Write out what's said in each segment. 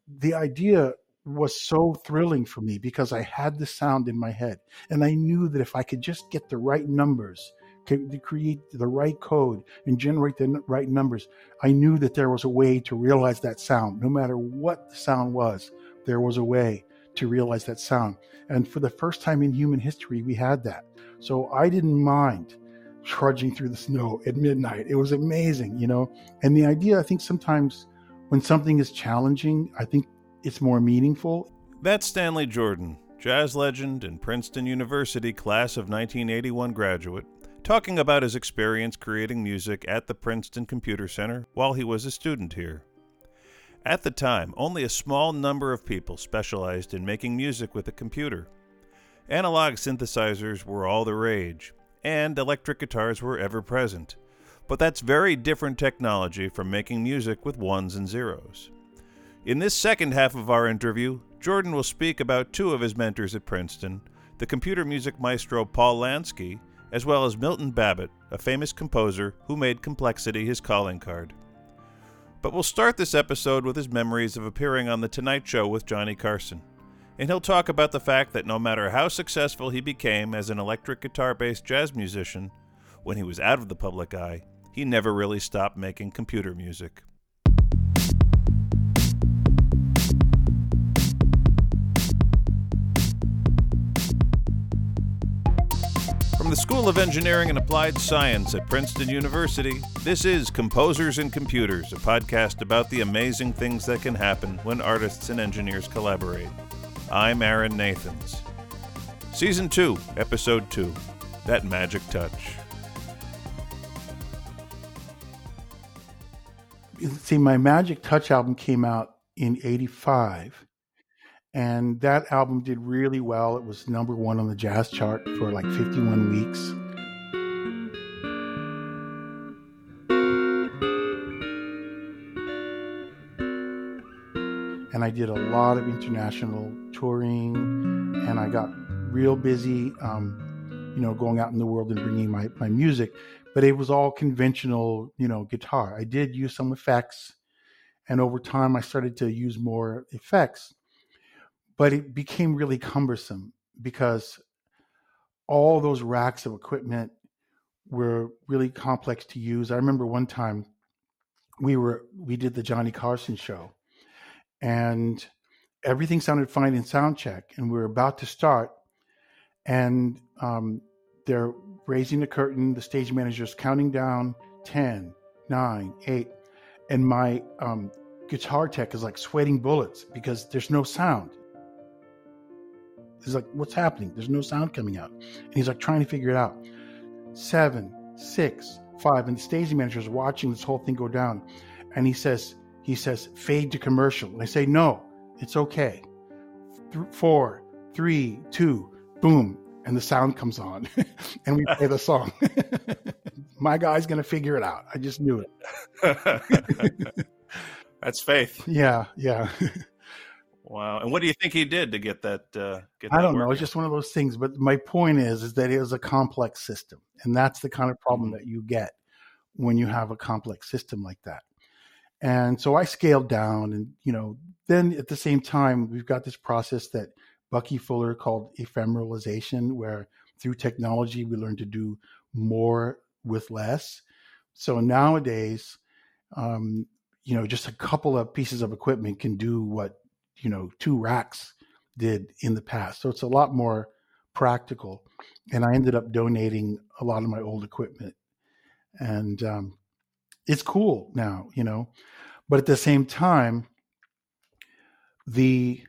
the idea was so thrilling for me because I had the sound in my head, and I knew that if I could just get the right numbers, to create the right code and generate the right numbers, I knew that there was a way to realize that sound. No matter what the sound was, there was a way to realize that sound. And for the first time in human history, we had that. So I didn't mind trudging through the snow at midnight. It was amazing, And the idea, I think sometimes when something is challenging, I think it's more meaningful. That's Stanley Jordan, jazz legend and Princeton University class of 1981 graduate, talking about his experience creating music at the Princeton Computer Center while he was a student here. At the time, only a small number of people specialized in making music with a computer. Analog synthesizers were all the rage, and electric guitars were ever present. But that's very different technology from making music with ones and zeros. In this second half of our interview, Jordan will speak about two of his mentors at Princeton, the computer music maestro Paul Lansky, as well as Milton Babbitt, a famous composer who made complexity his calling card. But we'll start this episode with his memories of appearing on The Tonight Show with Johnny Carson. And he'll talk about the fact that no matter how successful he became as an electric guitar-based jazz musician, when he was out of the public eye, he never really stopped making computer music. From the School of Engineering and Applied Science at Princeton University, this is Composers and Computers, a podcast about the amazing things that can happen when artists and engineers collaborate. I'm Aaron Nathans. Season 2, Episode 2, That Magic Touch. See, my Magic Touch album came out in 85. And that album did really well. It was number one on the jazz chart for like 51 weeks. And I did a lot of international touring, and I got real busy, going out in the world and bringing my music. But it was all conventional, guitar. I did use some effects, and over time I started to use more effects. But it became really cumbersome because all those racks of equipment were really complex to use. I remember one time we did the Johnny Carson show, and everything sounded fine in sound check, and we were about to start, and they're raising the curtain, the stage manager's counting down 10, 9, 8, and my guitar tech is like sweating bullets because there's no sound. He's like, what's happening? There's no sound coming out. And he's like trying to figure it out. 7, 6, 5. And the stage manager is watching this whole thing go down. And he says, fade to commercial. And I say, no, it's okay. 4, 3, 2, boom. And the sound comes on. And we play the song. My guy's going to figure it out. I just knew it. That's faith. Yeah. Wow. And what do you think he did to get that? I don't know. It's just one of those things. But my point is that it was a complex system. And that's the kind of problem that you get when you have a complex system like that. And so I scaled down. And, then at the same time, we've got this process that Bucky Fuller called ephemeralization, where through technology, we learn to do more with less. So nowadays, just a couple of pieces of equipment can do what 2 racks did in the past. So it's a lot more practical. And I ended up donating a lot of my old equipment. And it's cool now, But at the same time, the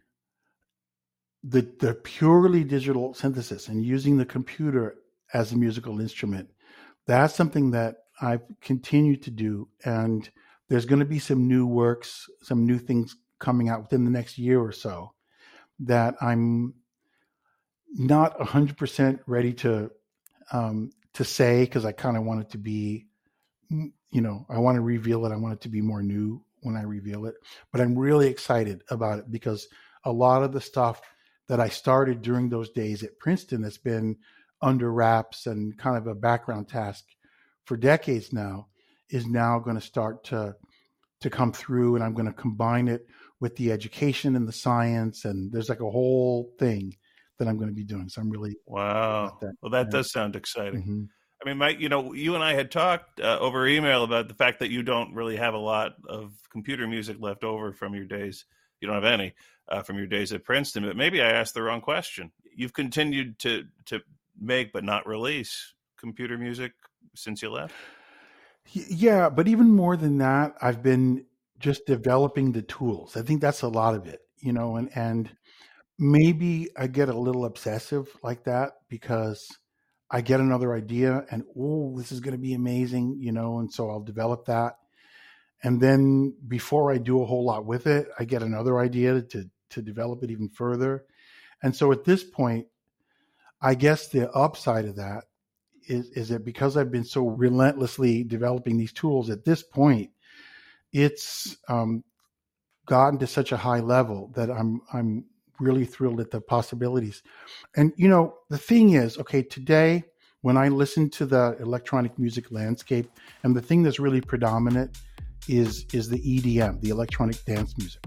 purely digital synthesis and using the computer as a musical instrument, that's something that I've continued to do. And there's going to be some new works, some new things coming out within the next year or so that I'm not 100% ready to say, because I kind of want it to be, I want to reveal it. I want it to be more new when I reveal it. But I'm really excited about it because a lot of the stuff that I started during those days at Princeton that's been under wraps and kind of a background task for decades now is now going to start to come through, and I'm going to combine it with the education and the science, and there's like a whole thing that I'm going to be doing. So I'm really about Wow. that. Well, that does sound exciting. Mm-hmm. I mean, Mike, you and I had talked over email about the fact that you don't really have a lot of computer music left over from your days. You don't have any from your days at Princeton, but maybe I asked the wrong question. You've continued to make but not release computer music since you left? Yeah, but even more than that, I've been just developing the tools. I think that's a lot of it, and maybe I get a little obsessive like that because I get another idea and, oh, this is going to be amazing, and so I'll develop that. And then before I do a whole lot with it, I get another idea to develop it even further. And so at this point, I guess the upside of that is that because I've been so relentlessly developing these tools at this point, it's gotten to such a high level that I'm really thrilled at the possibilities. And the thing is, okay, today when I listen to the electronic music landscape, and the thing that's really predominant is the EDM, the electronic dance music.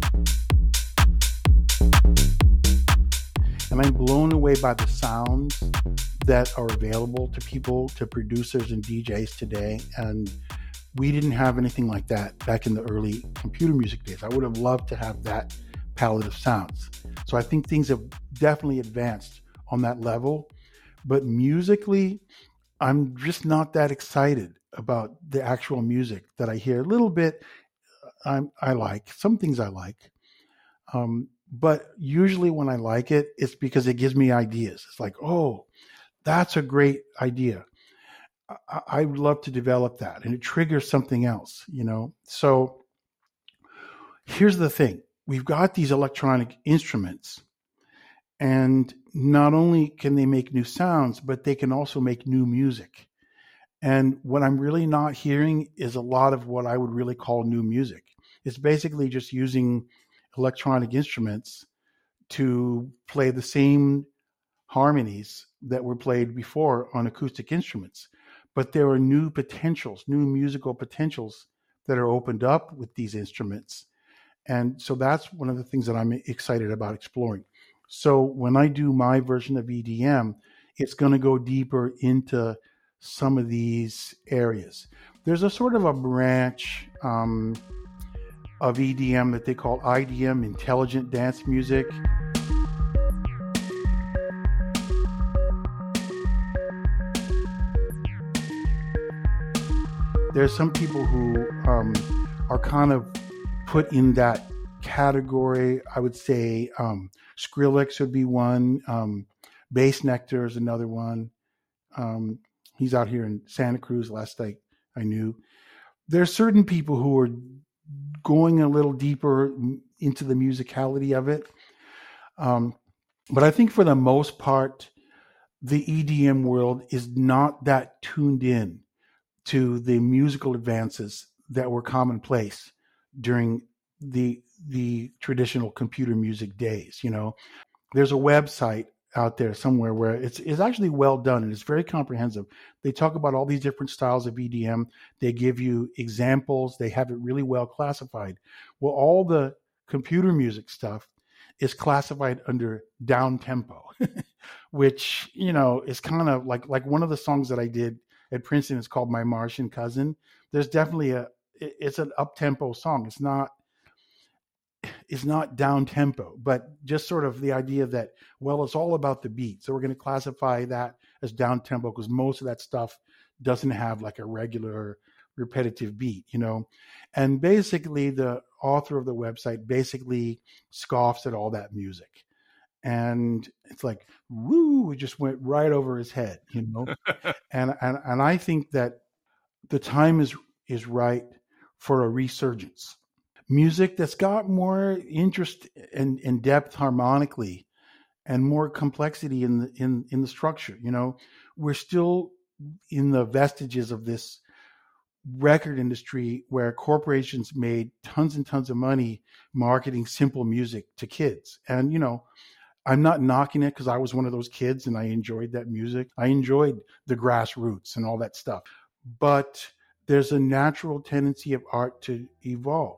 And I'm blown away by the sounds that are available to people, to producers and DJs today. And we didn't have anything like that back in the early computer music days. I would have loved to have that palette of sounds. So I think things have definitely advanced on that level. But musically, I'm just not that excited about the actual music that I hear. A little bit I like. Some things I like. But usually when I like it, it's because it gives me ideas. It's like, oh, that's a great idea. I would love to develop that. And it triggers something else, So here's the thing. We've got these electronic instruments, and not only can they make new sounds, but they can also make new music. And what I'm really not hearing is a lot of what I would really call new music. It's basically just using electronic instruments to play the same harmonies that were played before on acoustic instruments. But there are new potentials, new musical potentials that are opened up with these instruments. And so that's one of the things that I'm excited about exploring. So when I do my version of EDM, it's going to go deeper into some of these areas. There's a sort of a branch of EDM that they call IDM, intelligent dance music. There's some people who are kind of put in that category. I would say Skrillex would be one. Bass Nectar is another one. He's out here in Santa Cruz last I knew. There's certain people who are going a little deeper into the musicality of it. But I think for the most part, the EDM world is not that tuned in to the musical advances that were commonplace during the traditional computer music days. There's a website out there somewhere where it's actually well done and it's very comprehensive. They talk about all these different styles of EDM. They give you examples. They have it really well classified. Well, all the computer music stuff is classified under down tempo, which, is kind of like one of the songs that I did at Princeton is called My Martian Cousin. There's definitely it's an up tempo song. It's not down tempo, but just sort of the idea that, well, it's all about the beat. So we're going to classify that as down tempo because most of that stuff doesn't have like a regular repetitive beat, and basically the author of the website basically scoffs at all that music. And it's like, woo, it just went right over his head, and I think that the time is right for a resurgence. Music that's got more interest and depth harmonically and more complexity in the structure. We're still in the vestiges of this record industry where corporations made tons and tons of money marketing simple music to kids. And, I'm not knocking it because I was one of those kids and I enjoyed that music. I enjoyed the grassroots and all that stuff. But there's a natural tendency of art to evolve.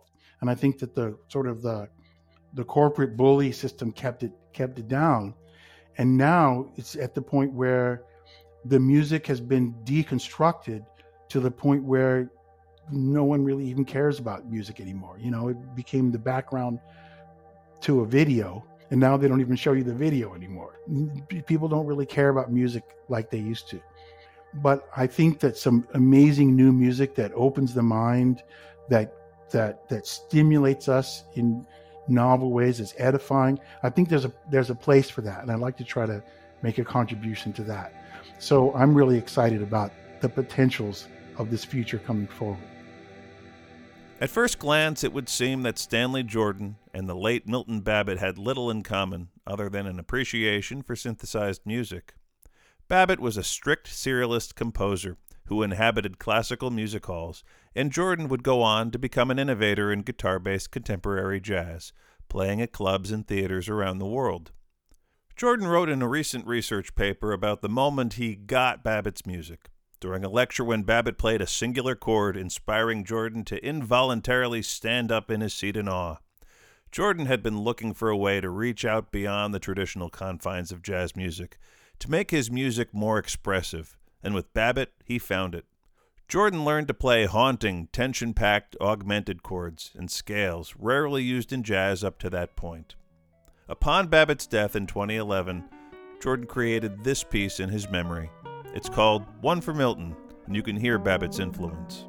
And I think that the sort of the corporate bully system kept it down. And now it's at the point where the music has been deconstructed to the point where no one really even cares about music anymore. It became the background to a video, and now they don't even show you the video anymore. People don't really care about music like they used to. But I think that some amazing new music that opens the mind, that stimulates us in novel ways, is edifying. I think there's a place for that, and I'd like to try to make a contribution to that. So I'm really excited about the potentials of this future coming forward. At first glance, it would seem that Stanley Jordan and the late Milton Babbitt had little in common other than an appreciation for synthesized music. Babbitt was a strict serialist composer who inhabited classical music halls, and Jordan would go on to become an innovator in guitar-based contemporary jazz, playing at clubs and theaters around the world. Jordan wrote in a recent research paper about the moment he got Babbitt's music, during a lecture when Babbitt played a singular chord, inspiring Jordan to involuntarily stand up in his seat in awe. Jordan had been looking for a way to reach out beyond the traditional confines of jazz music, to make his music more expressive, and with Babbitt, he found it. Jordan learned to play haunting, tension-packed, augmented chords and scales rarely used in jazz up to that point. Upon Babbitt's death in 2011, Jordan created this piece in his memory. It's called One for Milton, and you can hear Babbitt's influence.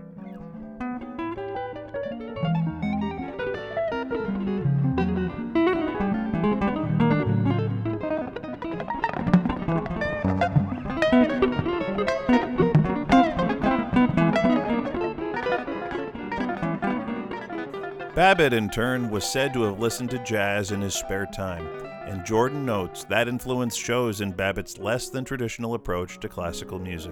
Babbitt, in turn, was said to have listened to jazz in his spare time, and Jordan notes that influence shows in Babbitt's less than traditional approach to classical music.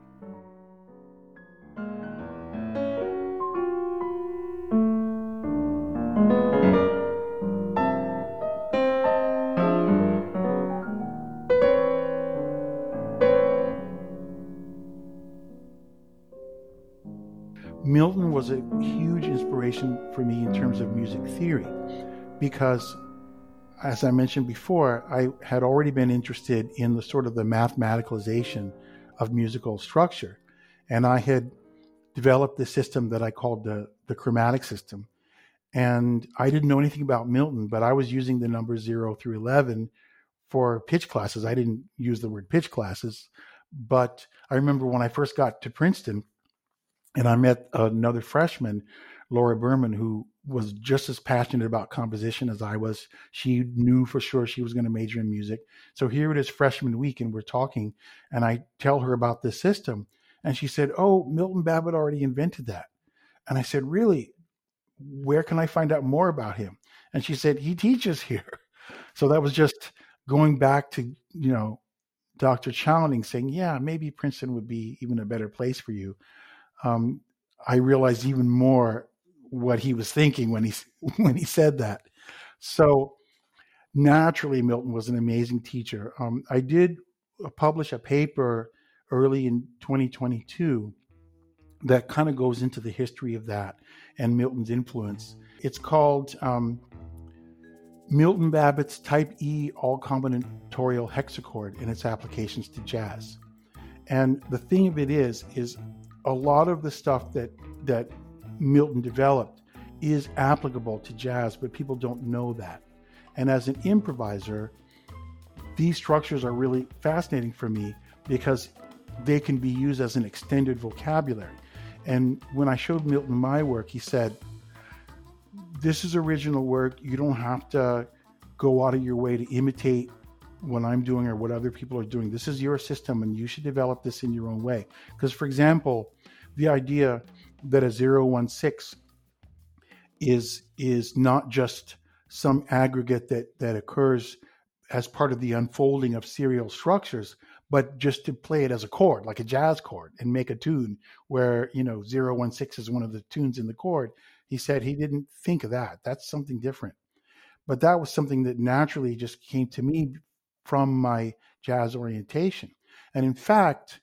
Milton was a huge inspiration for me in terms of music theory because, as I mentioned before, I had already been interested in the sort of the mathematicalization of musical structure. And I had developed this system that I called the chromatic system. And I didn't know anything about Milton, but I was using the numbers 0 through 11 for pitch classes. I didn't use the word pitch classes, but I remember when I first got to Princeton, and I met another freshman, Laura Berman, who was just as passionate about composition as I was. She knew for sure she was going to major in music. So here it is freshman week, and we're talking, and I tell her about this system. And she said, "Oh, Milton Babbitt already invented that." And I said, "Really? Where can I find out more about him?" And she said, "He teaches here." So that was just going back to, Dr. Chowning saying, "Yeah, maybe Princeton would be even a better place for you." I realized even more what he was thinking when he said that. So naturally, Milton was an amazing teacher. I did publish a paper early in 2022 that kind of goes into the history of that and Milton's influence. It's called Milton Babbitt's Type E All-Combinatorial Hexachord and its Applications to Jazz. And the thing of it is a lot of the stuff that Milton developed is applicable to jazz, but people don't know that. And as an improviser, these structures are really fascinating for me because they can be used as an extended vocabulary. And when I showed Milton my work, he said, "This is original work. You don't have to go out of your way to imitate what I'm doing or what other people are doing. This is your system, and you should develop this in your own way." Because, for example, the idea that a 016 is not just some aggregate that occurs as part of the unfolding of serial structures, but just to play it as a chord, like a jazz chord, and make a tune where 016 is one of the tunes in the chord. He said he didn't think of that. That's something different. But that was something that naturally just came to me from my jazz orientation. And in fact,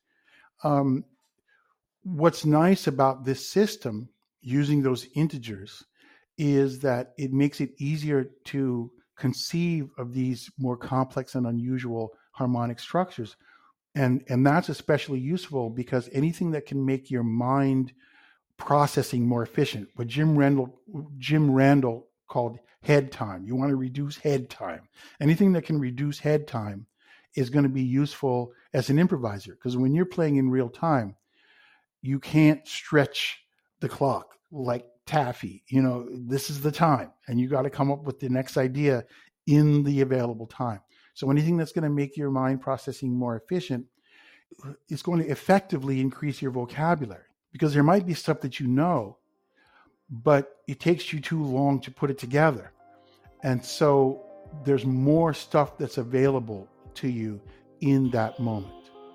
what's nice about this system, using those integers, is that it makes it easier to conceive of these more complex and unusual harmonic structures. And that's especially useful because anything that can make your mind processing more efficient, what Jim Randall called head time. You want to reduce head time. Anything that can reduce head time is going to be useful as an improviser, because when you're playing in real time, you can't stretch the clock like taffy. This is the time, and you got to come up with the next idea in the available time. So anything that's going to make your mind processing more efficient is going to effectively increase your vocabulary, because there might be stuff that but it takes you too long to put it together. And so there's more stuff that's available to you in that moment.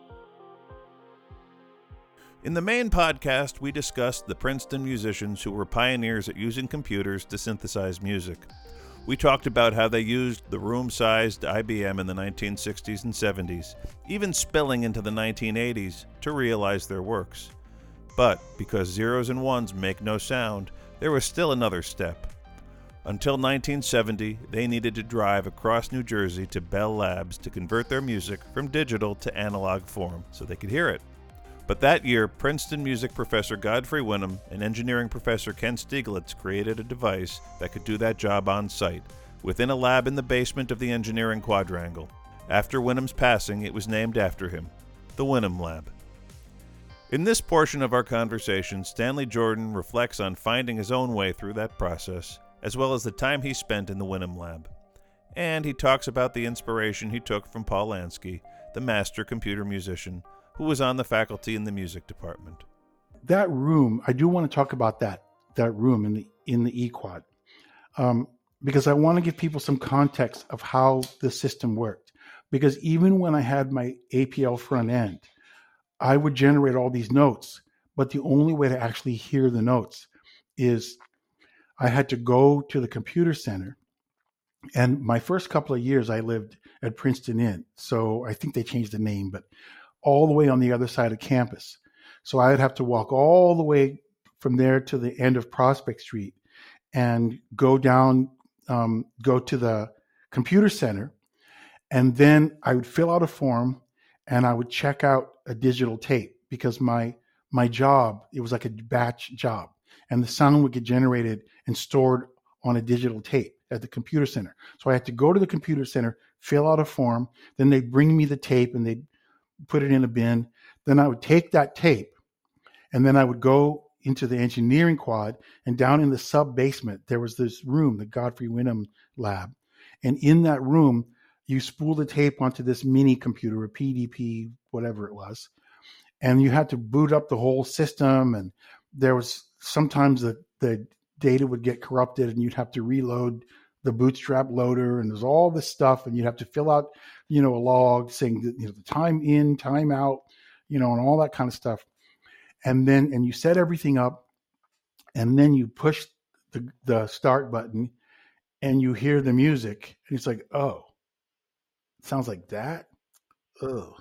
In the main podcast, we discussed the Princeton musicians who were pioneers at using computers to synthesize music. We talked about how they used the room-sized IBM in the 1960s and 70s, even spilling into the 1980s, to realize their works. But because zeros and ones make no sound, there was still another step. Until 1970, they needed to drive across New Jersey to Bell Labs to convert their music from digital to analog form so they could hear it. But that year, Princeton music professor Godfrey Winham and engineering professor Ken Stieglitz created a device that could do that job on site, within a lab in the basement of the engineering quadrangle. After Winham's passing, it was named after him, the Winham Lab. In this portion of our conversation, Stanley Jordan reflects on finding his own way through that process, as well as the time he spent in the Winham Lab. And he talks about the inspiration he took from Paul Lansky, the master computer musician, who was on the faculty in the music department. That room, I do want to talk about that room in the E-Quad, because I want to give people some context of how the system worked. Because even when I had my APL front end, I would generate all these notes, but the only way to actually hear the notes is I had to go to the computer center. And my first couple of years, I lived at Princeton Inn. So I think they changed the name, but all the way on the other side of campus. So I would have to walk all the way from there to the end of Prospect Street and go down, go to the computer center. And then I would fill out a form and I would check out a digital tape, because my job, it was like a batch job, and the sound would get generated and stored on a digital tape at the computer center. So I had to go to the computer center, fill out a form, then they'd bring me the tape and they'd put it in a bin. Then I would take that tape and then I would go into the engineering quad, and down in the sub basement, there was this room, the Godfrey Winham Lab. And in that room, you spool the tape onto this mini computer, a PDP, whatever it was, and you had to boot up the whole system. And there was sometimes the data would get corrupted and you'd have to reload the bootstrap loader, and there's all this stuff, and you'd have to fill out, a log saying that, the time in, time out, and all that kind of stuff. And you set everything up, and then you push the start button and you hear the music, and it's like, oh, it sounds like that. Oh,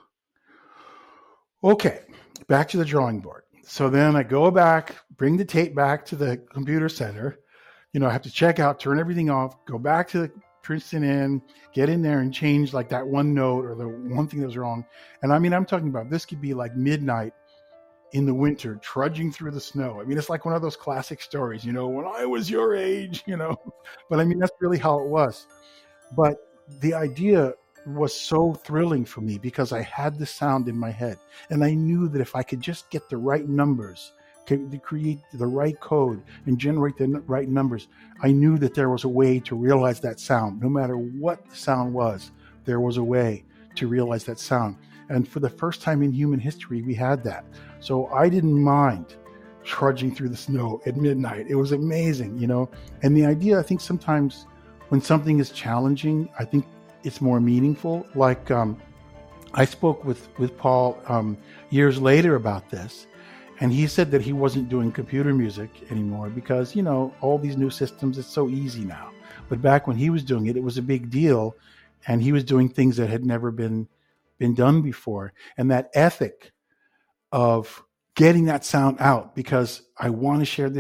okay. Back to the drawing board. So then I go back, bring the tape back to the computer center. I have to check out, turn everything off, go back to the Princeton Inn, get in there and change like that one note or the one thing that was wrong. And I'm talking about, this could be like midnight in the winter, trudging through the snow. It's like one of those classic stories, when I was your age, but that's really how it was. But the idea was so thrilling for me because I had the sound in my head, and I knew that if I could just get the right numbers, to create the right code and generate the right numbers, I knew that there was a way to realize that sound. No matter what the sound was, there was a way to realize that sound. And for the first time in human history, we had that. So I didn't mind trudging through the snow at midnight. It was amazing, And the idea, I think sometimes when something is challenging, I think it's more meaningful. Like I spoke with Paul years later about this, and he said that he wasn't doing computer music anymore because, all these new systems, it's so easy now. But back when he was doing it, it was a big deal, and he was doing things that had never been done before. And that ethic of getting that sound out, because I want to share this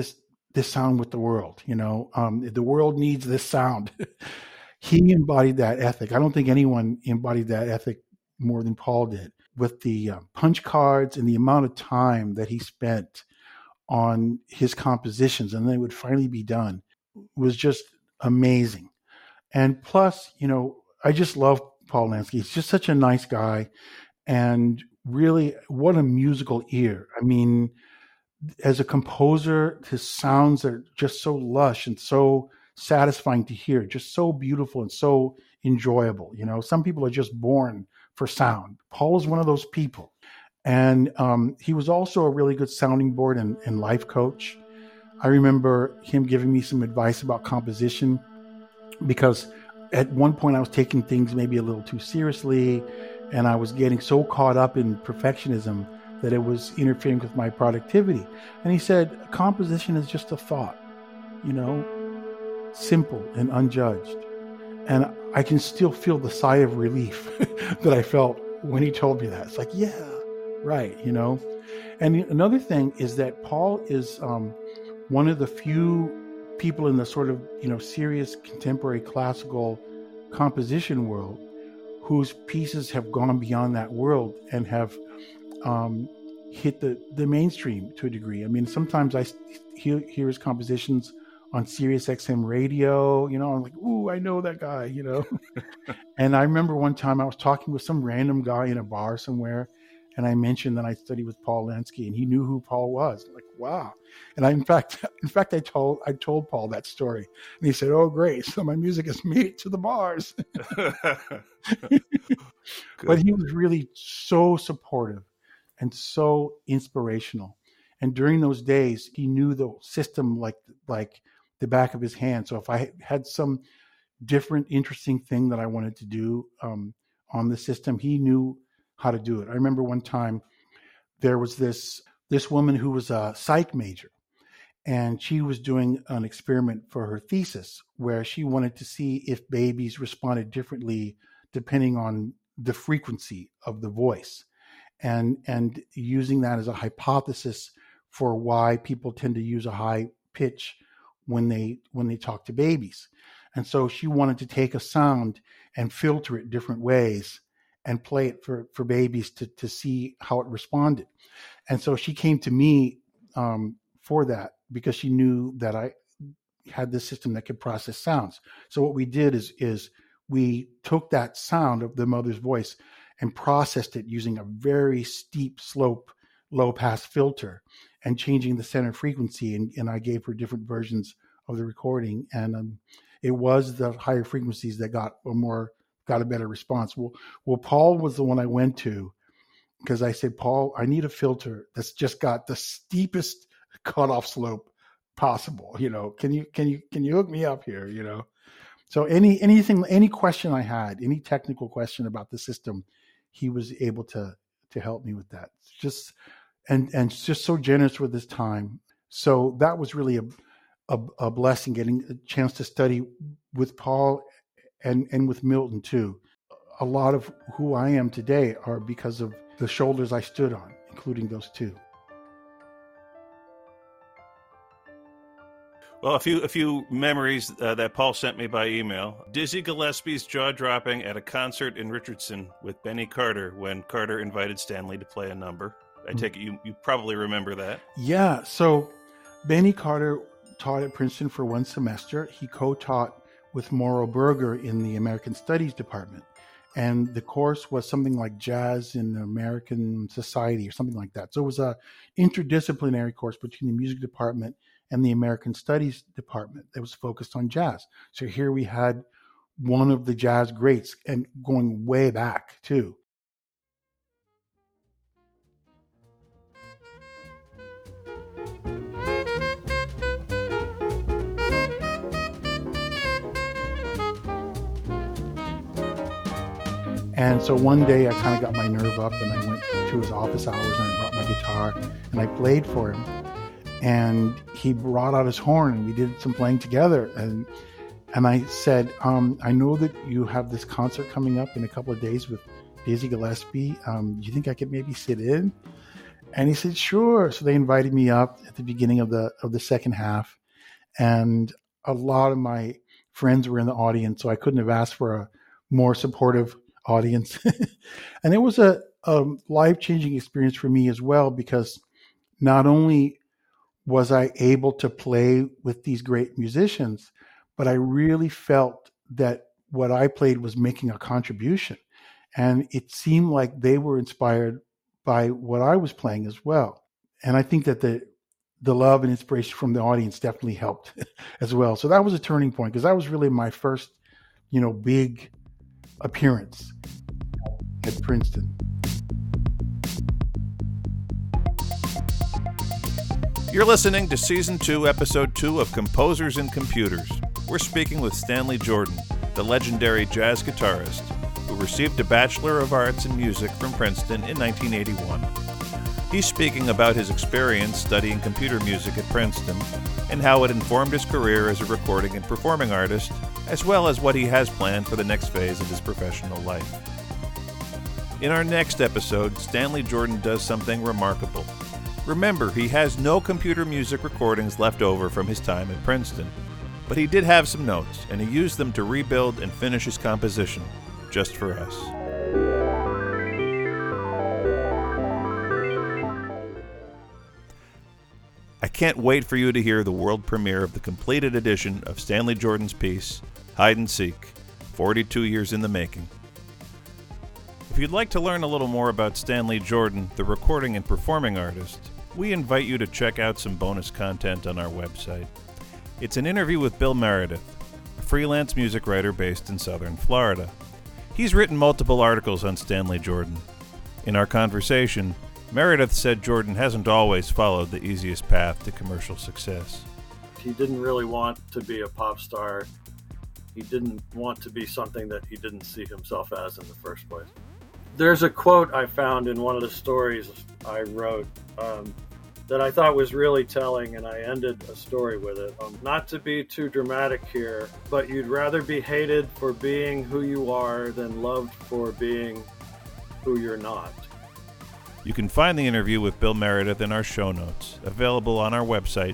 this sound with the world. The world needs this sound. He embodied that ethic. I don't think anyone embodied that ethic more than Paul did, with the punch cards and the amount of time that he spent on his compositions, and they would finally be done, was just amazing. And plus, I just love Paul Lansky. He's just such a nice guy, and really, what a musical ear. I mean, as a composer, his sounds are just so lush and so satisfying to hear, just so beautiful and so enjoyable. Some people are just born for sound. Paul is one of those people. And he was also a really good sounding board and life coach. I remember him giving me some advice about composition, because at one point I was taking things maybe a little too seriously, and I was getting so caught up in perfectionism that it was interfering with my productivity. And he said, composition is just a thought, simple and unjudged. And I can still feel the sigh of relief that I felt when he told me that. It's like, yeah, right, And another thing is that Paul is one of the few people in the sort of, serious contemporary classical composition world whose pieces have gone beyond that world and have hit the mainstream to a degree. I mean, sometimes I hear his compositions on Sirius XM radio, I'm like, ooh, I know that guy, And I remember one time I was talking with some random guy in a bar somewhere, and I mentioned that I studied with Paul Lansky, and he knew who Paul was. I'm like, wow. And I told Paul that story, and he said, oh, great. So my music has made it to the bars. But he was really so supportive and so inspirational. And during those days, he knew the system like the back of his hand. So if I had some different, interesting thing that I wanted to do on the system, he knew how to do it. I remember one time there was this woman who was a psych major, and she was doing an experiment for her thesis where she wanted to see if babies responded differently depending on the frequency of the voice, and using that as a hypothesis for why people tend to use a high pitch when they talk to babies. And so she wanted to take a sound and filter it different ways and play it for babies to see how it responded. And so she came to me for that, because she knew that I had this system that could process sounds. So what we did is we took that sound of the mother's voice and processed it using a very steep slope, low pass filter, and changing the center frequency. And I gave her different versions of the recording. And it was the higher frequencies that got a better response. Well, Paul was the one I went to, because I said, Paul, I need a filter that's just got the steepest cutoff slope possible. Can you hook me up here? So any question I had, any technical question about the system, he was able to help me with that. Just and just so generous with his time. So that was really a blessing, getting a chance to study with Paul and with Milton too. A lot of who I am today are because of the shoulders I stood on, including those two. Well, a few memories that Paul sent me by email. Dizzy Gillespie's jaw-dropping at a concert in Richardson with Benny Carter when Carter invited Stanley to play a number. I take it you probably remember that. Yeah, so Benny Carter taught at Princeton for one semester. He co-taught with Morrow Berger in the American Studies department. And the course was something like Jazz in American Society or something like that. So it was a interdisciplinary course between the music department and the American Studies department that was focused on jazz. So here we had one of the jazz greats, and going way back too. And so one day I kind of got my nerve up, and I went to his office hours, and I brought my guitar and I played for him. And he brought out his horn, and we did some playing together. And I said, I know that you have this concert coming up in a couple of days with Dizzy Gillespie. Do you think I could maybe sit in? And he said, sure. So they invited me up at the beginning of the second half. And a lot of my friends were in the audience, so I couldn't have asked for a more supportive audience. And it was a life-changing experience for me as well, because not only was I able to play with these great musicians, but I really felt that what I played was making a contribution. And it seemed like they were inspired by what I was playing as well. And I think that the love and inspiration from the audience definitely helped as well. So that was a turning point, because that was really my first, big appearance at Princeton. You're listening to Season 2, Episode 2 of Composers and Computers. We're speaking with Stanley Jordan, the legendary jazz guitarist who received a Bachelor of Arts in Music from Princeton in 1981. He's speaking about his experience studying computer music at Princeton and how it informed his career as a recording and performing artist, as well as what he has planned for the next phase of his professional life. In our next episode, Stanley Jordan does something remarkable. Remember, he has no computer music recordings left over from his time at Princeton, but he did have some notes, and he used them to rebuild and finish his composition, just for us. I can't wait for you to hear the world premiere of the completed edition of Stanley Jordan's piece, Hide and Seek, 42 years in the making. If you'd like to learn a little more about Stanley Jordan, the recording and performing artist, we invite you to check out some bonus content on our website. It's an interview with Bill Meredith, a freelance music writer based in Southern Florida. He's written multiple articles on Stanley Jordan. In our conversation, Meredith said Jordan hasn't always followed the easiest path to commercial success. He didn't really want to be a pop star. He didn't want to be something that he didn't see himself as in the first place. There's a quote I found in one of the stories I wrote that I thought was really telling, and I ended a story with it. Not to be too dramatic here, but you'd rather be hated for being who you are than loved for being who you're not. You can find the interview with Bill Meredith in our show notes, available on our website,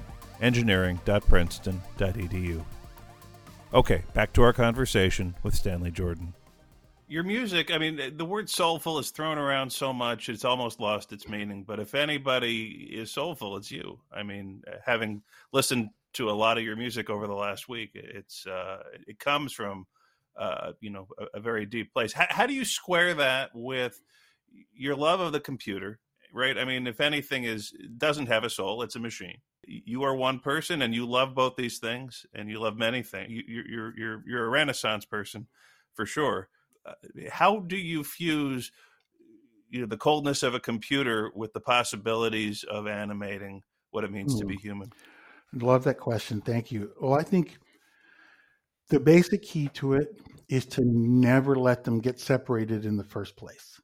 engineering.princeton.edu. Okay, back to our conversation with Stanley Jordan. Your music, I mean, the word soulful is thrown around so much, it's almost lost its meaning. But if anybody is soulful, it's you. I mean, having listened to a lot of your music over the last week, it comes from, a very deep place. How do you square that with your love of the computer, right? I mean, if anything doesn't have a soul, it's a machine. You are one person, and you love both these things, and you love many things. You're a Renaissance person, for sure. How do you fuse, the coldness of a computer with the possibilities of animating what it means to be human? Love that question. Thank you. Well, I think the basic key to it is to never let them get separated in the first place.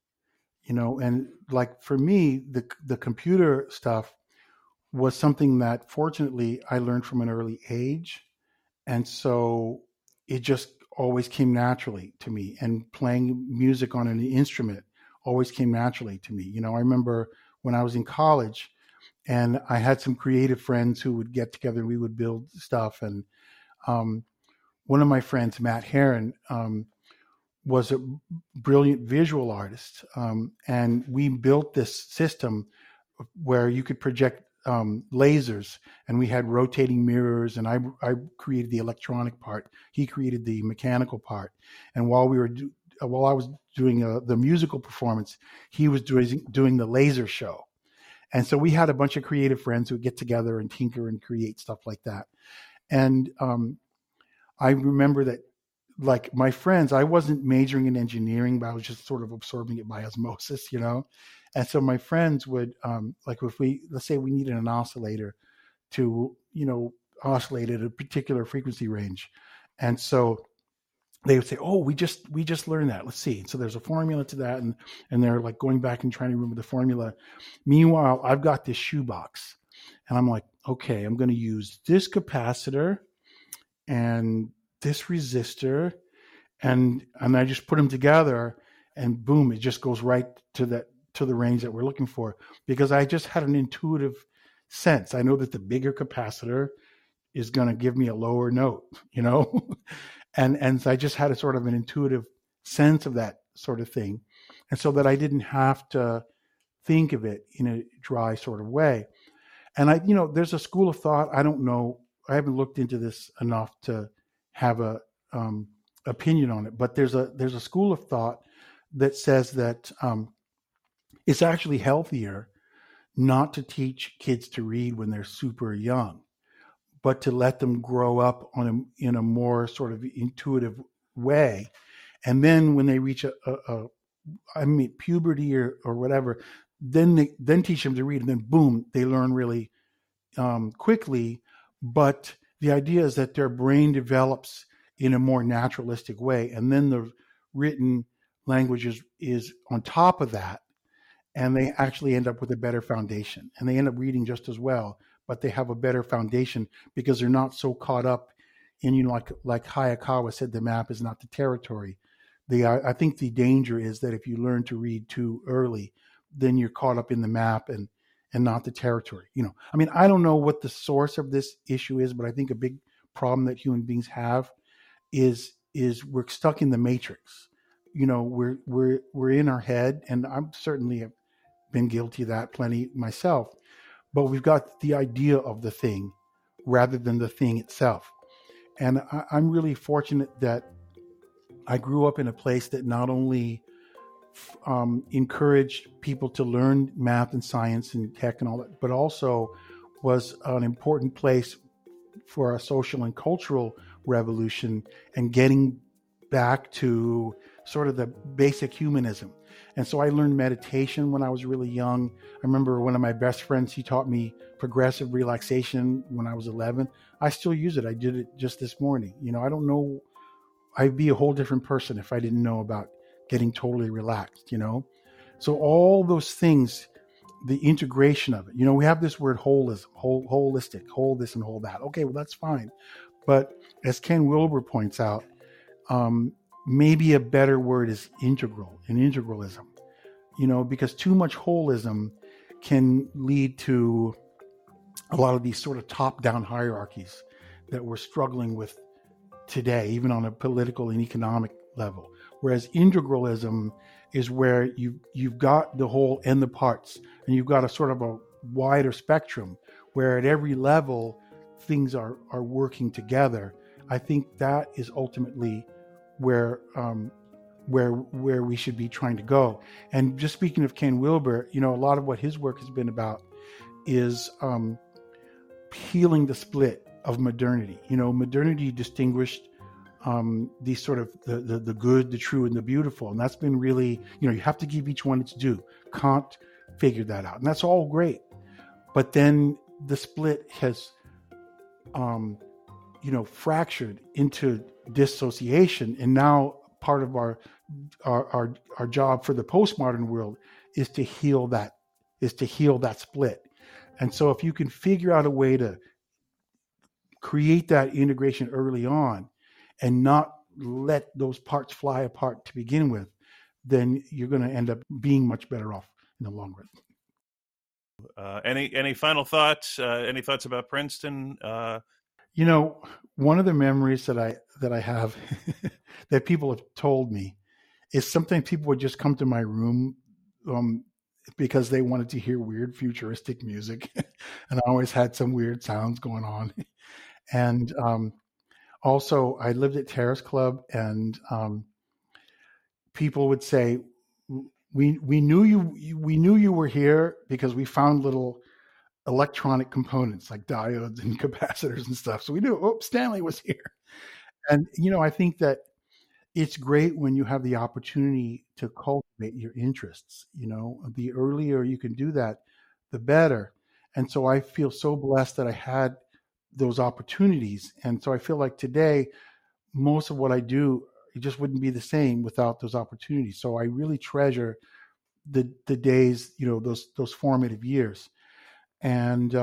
And like for me, the computer stuff was something that fortunately I learned from an early age. And so it just always came naturally to me, and playing music on an instrument always came naturally to me. I remember when I was in college and I had some creative friends who would get together and we would build stuff. And one of my friends, Matt Heron, was a brilliant visual artist. And we built this system where you could project lasers, and we had rotating mirrors, and I created the electronic part. He created the mechanical part. And while I was doing the musical performance, he was doing the laser show. And so we had a bunch of creative friends who would get together and tinker and create stuff like that. And I remember that, like my friends, I wasn't majoring in engineering, but I was just sort of absorbing it by osmosis, And so my friends would, like if let's say we needed an oscillator to, oscillate at a particular frequency range. And so they would say, oh, we just learned that. Let's see. So there's a formula to that. And they're like going back and trying to remember the formula. Meanwhile, I've got this shoebox, and I'm like, okay, I'm going to use this capacitor and this resistor. And I just put them together, and boom, it just goes right to the range that we're looking for, because I just had an intuitive sense. I know that the bigger capacitor is going to give me a lower note, you know? And so I just had a sort of an intuitive sense of that sort of thing. And so that I didn't have to think of it in a dry sort of way. And there's a school of thought. I don't know. I haven't looked into this enough to have a opinion on it, but there's a school of thought that says that it's actually healthier not to teach kids to read when they're super young, but to let them grow up in a more sort of intuitive way. And then when they reach puberty or whatever, then teach them to read, and then boom, they learn really quickly. But the idea is that their brain develops in a more naturalistic way, and then the written language is on top of that, and they actually end up with a better foundation, and they end up reading just as well, but they have a better foundation because they're not so caught up in, like Hayakawa said, the map is not the territory. I think the danger is that if you learn to read too early, then you're caught up in the map and not the territory. I don't know what the source of this issue is, but I think a big problem that human beings have is we're stuck in the matrix. We're in our head, and I'm certainly have been guilty of that plenty myself, but we've got the idea of the thing rather than the thing itself. And I'm really fortunate that I grew up in a place that not only encouraged people to learn math and science and tech and all that, but also was an important place for our social and cultural revolution and getting back to sort of the basic humanism. And so I learned meditation when I was really young. I remember one of my best friends, he taught me progressive relaxation when I was 11. I still use it. I did it just this morning. I don't know. I'd be a whole different person if I didn't know about getting totally relaxed, So all those things, the integration of it, we have this word holism, holistic, whole this and whole that. Okay, well, that's fine. But as Ken Wilber points out, maybe a better word is integral and integralism, because too much holism can lead to a lot of these sort of top-down hierarchies that we're struggling with today, even on a political and economic level. Whereas integralism is where you've got the whole and the parts, and you've got a sort of a wider spectrum where at every level things are working together. I think that is ultimately where we should be trying to go. And just speaking of Ken Wilber, a lot of what his work has been about is healing the split of modernity. Modernity distinguished these sort of the good, the true, and the beautiful, and that's been really, you have to give each one its due. Kant figured that out, and that's all great. But then the split has fractured into dissociation, and now part of our job for the postmodern world is to heal that split. And so if you can figure out a way to create that integration early on and not let those parts fly apart to begin with, then you're going to end up being much better off in the long run. Any final thoughts? Any thoughts about Princeton? One of the memories that I have that people have told me is sometimes people would just come to my room because they wanted to hear weird futuristic music, and I always had some weird sounds going on. And also, I lived at Terrace Club, and people would say, "We knew you were here because we found little electronic components like diodes and capacitors and stuff. So we knew, Stanley was here." And I think that it's great when you have the opportunity to cultivate your interests. The earlier you can do that, the better. And so I feel so blessed that I had those opportunities. And so I feel like today, most of what I do, it just wouldn't be the same without those opportunities. So I really treasure the days, those formative years. And,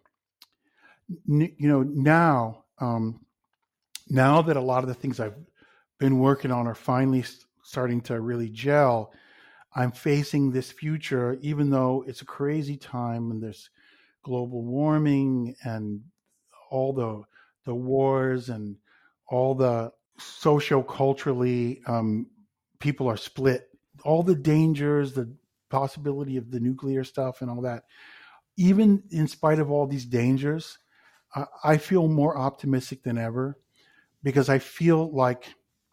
now that a lot of the things I've been working on are finally starting to really gel, I'm facing this future, even though it's a crazy time and there's global warming and all the the wars and all the socio-culturally, people are split, all the dangers, the possibility of the nuclear stuff and all that. Even in spite of all these dangers, I feel more optimistic than ever, because I feel like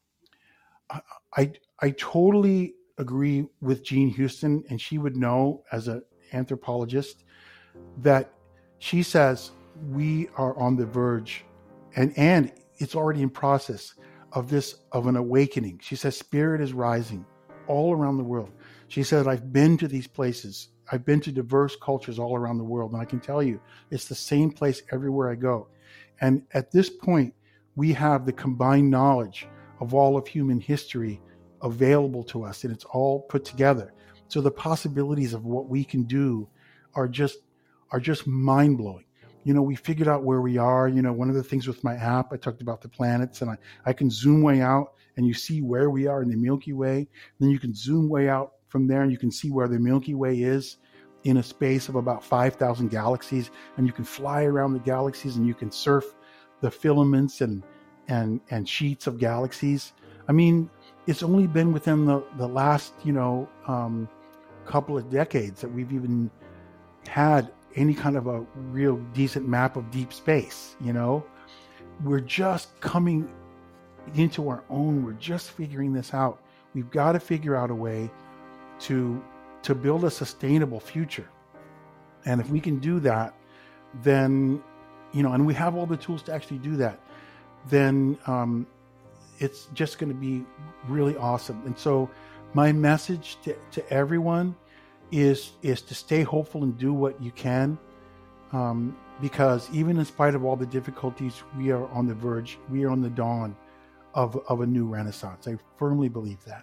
I totally agree with Jean Houston, and she would know as an anthropologist that she says we are on the verge, and it's already in process of an awakening. She says spirit is rising all around the world. She said, I've been to these places. I've been to diverse cultures all around the world, and I can tell you it's the same place everywhere I go. And at this point, we have the combined knowledge of all of human history available to us, and it's all put together. So the possibilities of what we can do are just mind-blowing. We figured out where we are. One of the things with my app, I talked about the planets, and I can zoom way out and you see where we are in the Milky Way. Then you can zoom way out from there and you can see where the Milky Way is in a space of about 5,000 galaxies. And you can fly around the galaxies and you can surf the filaments and sheets of galaxies. I mean, it's only been within the last, couple of decades that we've even had any kind of a real decent map of deep space. We're just coming into our own. We're just figuring this out. We've got to figure out a way to build a sustainable future. And if we can do that, then, and we have all the tools to actually do that, then it's just going to be really awesome. And so my message to everyone is to stay hopeful and do what you can, because even in spite of all the difficulties, we are on the verge, we are on the dawn of a new renaissance. I firmly believe that.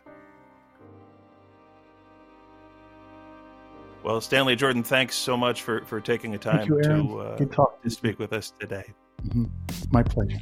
Well, Stanley Jordan, thanks so much for taking the time to speak with us today. Mm-hmm. My pleasure.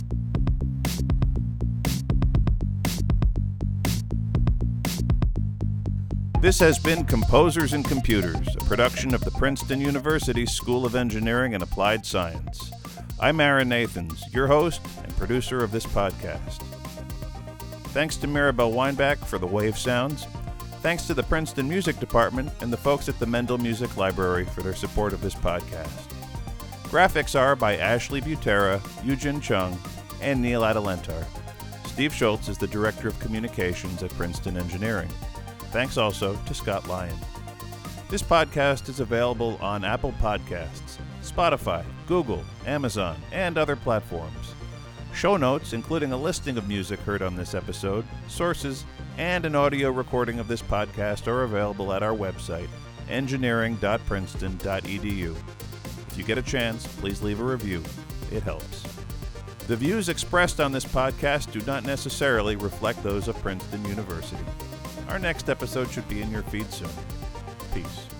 This has been Composers and Computers, a production of the Princeton University School of Engineering and Applied Science. I'm Aaron Nathans, your host and producer of this podcast. Thanks to Mirabelle Weinbach for the wave sounds. Thanks to the Princeton Music Department and the folks at the Mendel Music Library for their support of this podcast. Graphics are by Ashley Butera, Yujin Chung, and Neil Adelentar. Steve Schultz is the Director of Communications at Princeton Engineering. Thanks also to Scott Lyon. This podcast is available on Apple Podcasts, Spotify, Google, Amazon, and other platforms. Show notes, including a listing of music heard on this episode, sources, and an audio recording of this podcast are available at our website, engineering.princeton.edu. If you get a chance, please leave a review. It helps. The views expressed on this podcast do not necessarily reflect those of Princeton University. Our next episode should be in your feed soon. Peace.